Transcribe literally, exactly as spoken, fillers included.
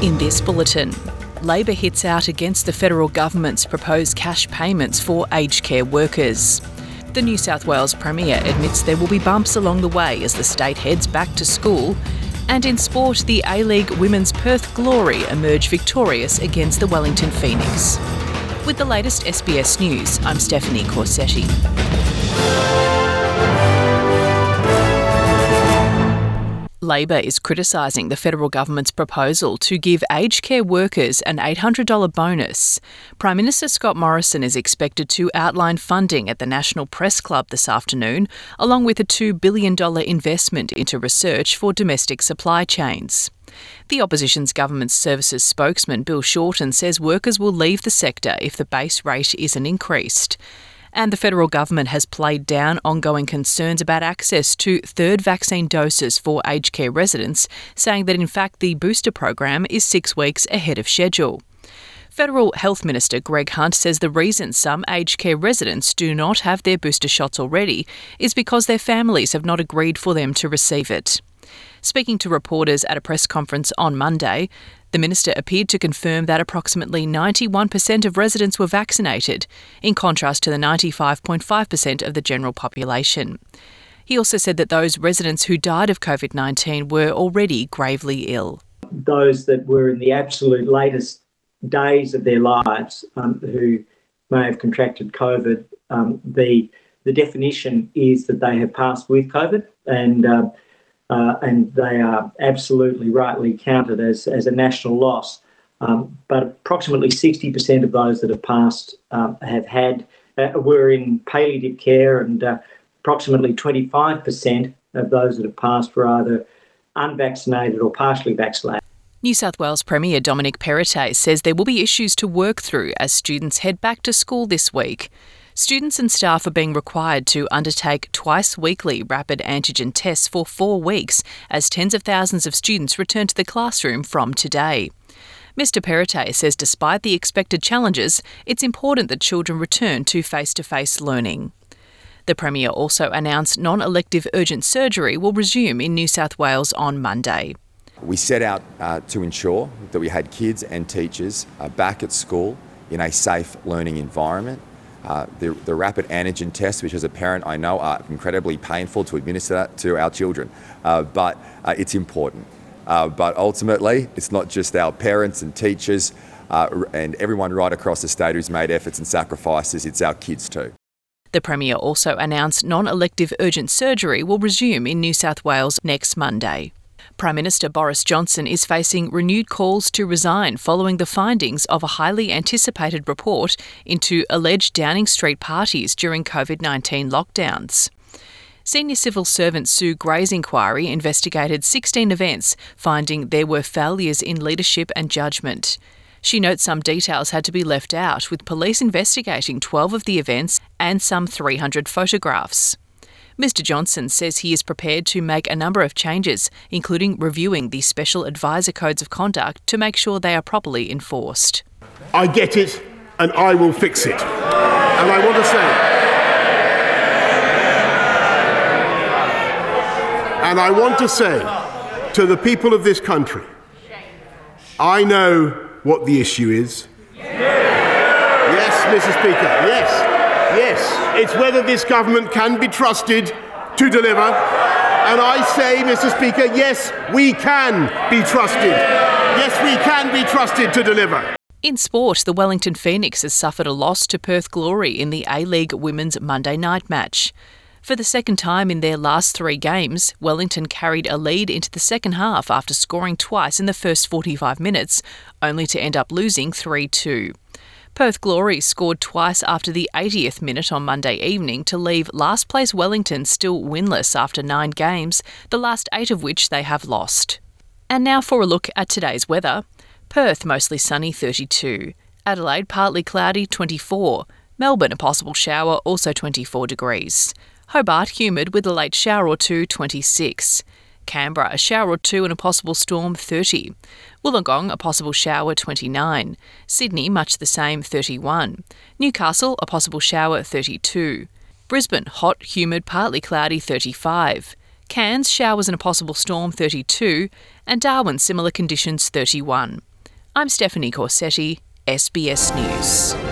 In this bulletin, Labor hits out against the federal government's proposed cash payments for aged care workers. The New South Wales Premier admits there will be bumps along the way as the state heads back to school. And in sport, the A-League Women's Perth Glory emerge victorious against the Wellington Phoenix. With the latest S B S News, I'm Stephanie Corsetti. Labor is criticising the federal government's proposal to give aged care workers an eight hundred dollars bonus. Prime Minister Scott Morrison is expected to outline funding at the National Press Club this afternoon, along with a two billion dollars investment into research for domestic supply chains. The opposition's government services spokesman Bill Shorten says workers will leave the sector if the base rate isn't increased. And the federal government has played down ongoing concerns about access to third vaccine doses for aged care residents, saying that in fact the booster program is six weeks ahead of schedule. Federal Health Minister Greg Hunt says the reason some aged care residents do not have their booster shots already is because their families have not agreed for them to receive it. Speaking to reporters at a press conference on Monday, the minister appeared to confirm that approximately ninety-one percent of residents were vaccinated, in contrast to the ninety-five point five percent of the general population. He also said that those residents who died of COVID nineteen were already gravely ill. Those that were in the absolute latest days of their lives um, who may have contracted COVID, um, the the definition is that they have passed with COVID, and uh, Uh, and they are absolutely rightly counted as, as a national loss. Um, but approximately sixty percent of those that have passed um, have had, uh, were in palliative care, and uh, approximately twenty-five percent of those that have passed were either unvaccinated or partially vaccinated. New South Wales Premier Dominic Perrottet says there will be issues to work through as students head back to school this week. Students and staff are being required to undertake twice-weekly rapid antigen tests for four weeks as tens of thousands of students return to the classroom from today. Mister Perrottet says despite the expected challenges, it's important that children return to face-to-face learning. The Premier also announced non-elective urgent surgery will resume in New South Wales on Monday. We set out uh, to ensure that we had kids and teachers uh, back at school in a safe learning environment. Uh, the, the rapid antigen tests, which as a parent I know are incredibly painful to administer that to our children, uh, but uh, it's important. Uh, but ultimately, it's not just our parents and teachers uh, and everyone right across the state who's made efforts and sacrifices, it's our kids too. The Premier also announced non-elective urgent surgery will resume in New South Wales next Monday. Prime Minister Boris Johnson is facing renewed calls to resign following the findings of a highly anticipated report into alleged Downing Street parties during COVID nineteen lockdowns. Senior civil servant Sue Gray's inquiry investigated sixteen events, finding there were failures in leadership and judgment. She notes some details had to be left out, with police investigating twelve of the events and some three hundred photographs. Mister Johnson says he is prepared to make a number of changes, including reviewing the Special Advisor Codes of Conduct to make sure they are properly enforced. I get it, and I will fix it. And I want to say, and I want to say to the people of this country, I know what the issue is. Yes, Mister Speaker, yes. Yes, it's whether this government can be trusted to deliver. And I say, Mister Speaker, yes, we can be trusted. Yes, we can be trusted to deliver. In sport, the Wellington Phoenix has suffered a loss to Perth Glory in the A-League Women's Monday night match. For the second time in their last three games, Wellington carried a lead into the second half after scoring twice in the first forty-five minutes, only to end up losing three two. Perth Glory scored twice after the eightieth minute on Monday evening to leave last place Wellington still winless after nine games, the last eight of which they have lost. And now for a look at today's weather. Perth mostly sunny thirty-two, Adelaide partly cloudy twenty-four, Melbourne a possible shower also twenty-four degrees, Hobart humid with a late shower or two twenty-six, Canberra a shower or two and a possible storm thirty, Wollongong a possible shower twenty-nine, Sydney much the same thirty-one, Newcastle a possible shower thirty-two, Brisbane hot, humid, partly cloudy thirty-five, Cairns showers and a possible storm thirty-two, and Darwin similar conditions thirty-one. I'm Stephanie Corsetti, S B S News.